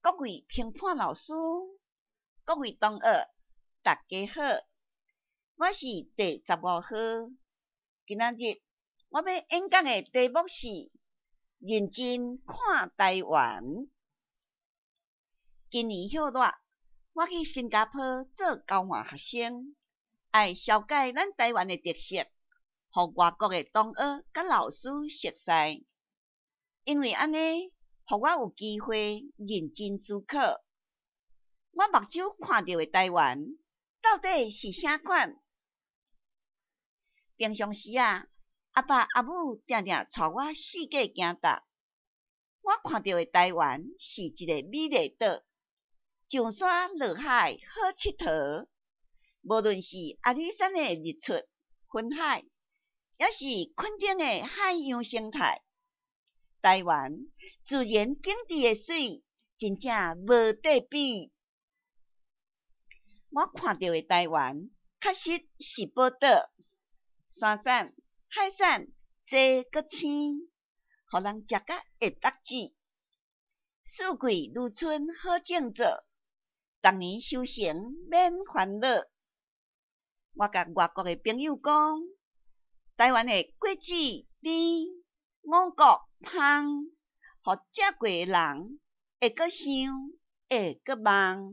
各位评判老师，各位同学，大家好，我是第15号。今仔日我要演讲的题目是认真看台湾。今年夏热，我去新加坡做交换学生，爱了解咱台湾的特色，互外国的同学甲老师熟悉。因为安尼，互我有机会认真思考，我目睭看到的台湾到底是啥款？平常时阿爸阿母定定带我世界行踏，我看到的台湾是一个美丽岛，上山落海好佚佗。无论是阿里山的日出、云海，也是垦丁的海洋生态。台湾自然景致的水，真正无得比。我看到的台湾，确实是宝岛，山产、海产多搁青，互人食甲会得志。四季如春好种作，逐年收成免烦恼。我甲外国的朋友讲，台湾的果子甜，五谷香，互食过的人会阁想，会阁望。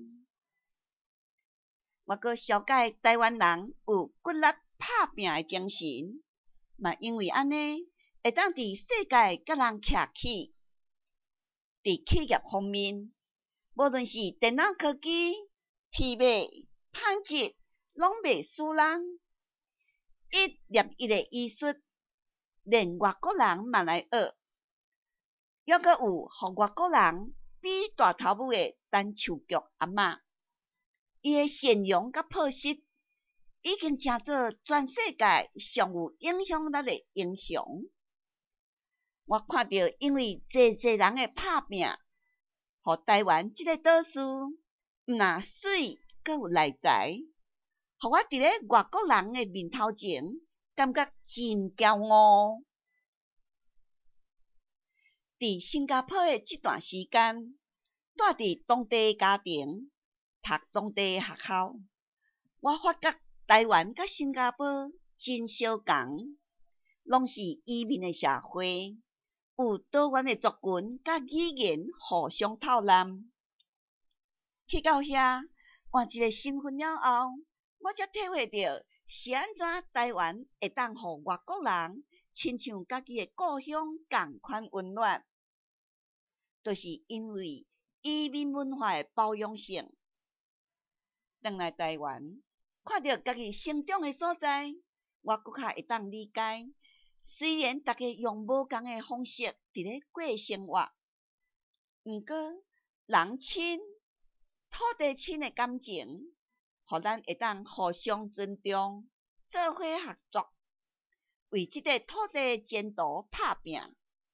我阁了解台湾人有骨力拍拼的精神，嘛因为安尼，会当伫世界甲人徛起。伫企业方面，无论是电脑科技、铁马、纺织，拢袂输人。一粒一的艺术，连外国人嘛来学。抑阁有互外国人比大头母的单手剧阿嬷，伊的善良甲朴实，已经成做全世界上有影响力的英雄。我看到因为济人的拍拼，互台湾这个岛屿毋但水，阁有内在，互我伫咧外国人的面头前，感觉真骄傲。伫新加坡的这段时间，住伫当地家庭，读当地学校，我发觉台湾甲新加坡真相共，拢是移民的社会，有多元的族群甲语言互相透览。去到遐换一个身份了后，我才体会到是安怎台湾会当互外国人亲像家己的故乡共款温暖，就是因为移民文化的包容性。转来台湾，看到家己成长的所在，我搁较会当理解。虽然大家用无共的方式伫咧过生活，毋过人亲、土地亲的感情，互咱会当互相尊重，做伙合作，为即个土地的前途拍拼。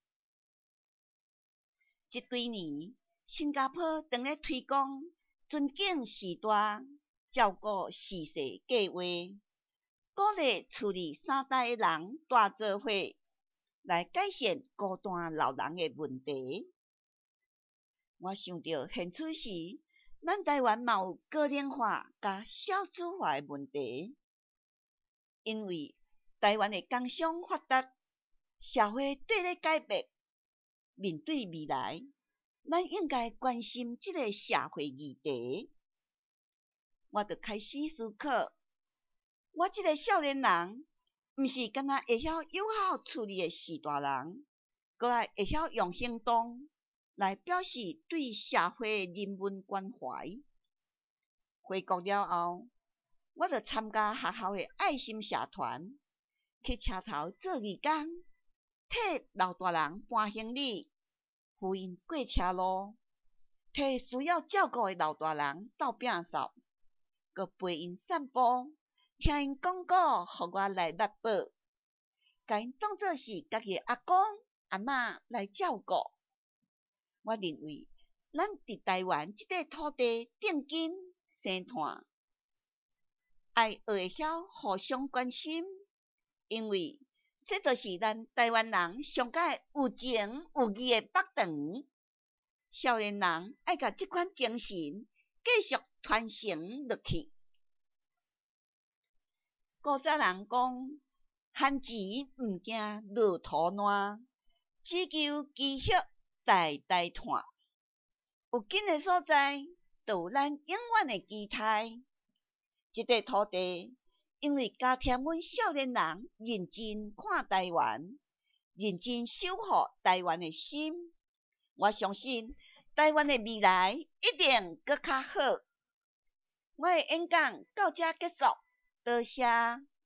即几年，新加坡正咧推广尊敬时代、照顾逝世计划，鼓励厝里三代的人大做伙来改善孤单老人的问题。我想到现此时，咱台湾嘛有个人化甲少子化的问题，因为台湾的工商发达，社会对咧改变。面对未来，咱应该关心这个社会议题。我就开始思考，我这个少年人，毋是干那会晓友好处理的士大人，阁爱会晓用行动来表示对社会的人文关怀。回国了后，我就参加学校的爱心社团，去车头做义工。替老大人搬行李，扶因过车路，替需要照顾的老大人斗摒扫，佮陪因散步，听因讲故，互我来捌宝，甲因当作是家己的阿公阿嬷来照顾。我认为，咱伫台湾这块土地正经生炭，爱学会晓互相关心，因为这就是咱台湾人上界有情有义的北肠。 少年人爱甲即款精神继续传承落去。古早人讲，旱钱毋惊落土烂，只求积蓄代代传。有紧的所在，就有咱永远的期待。即块土地，因为加添阮少年人认真看台湾、认真守护台湾的心，我相信台湾的未来一定搁较好。我的演讲到这结束，多谢。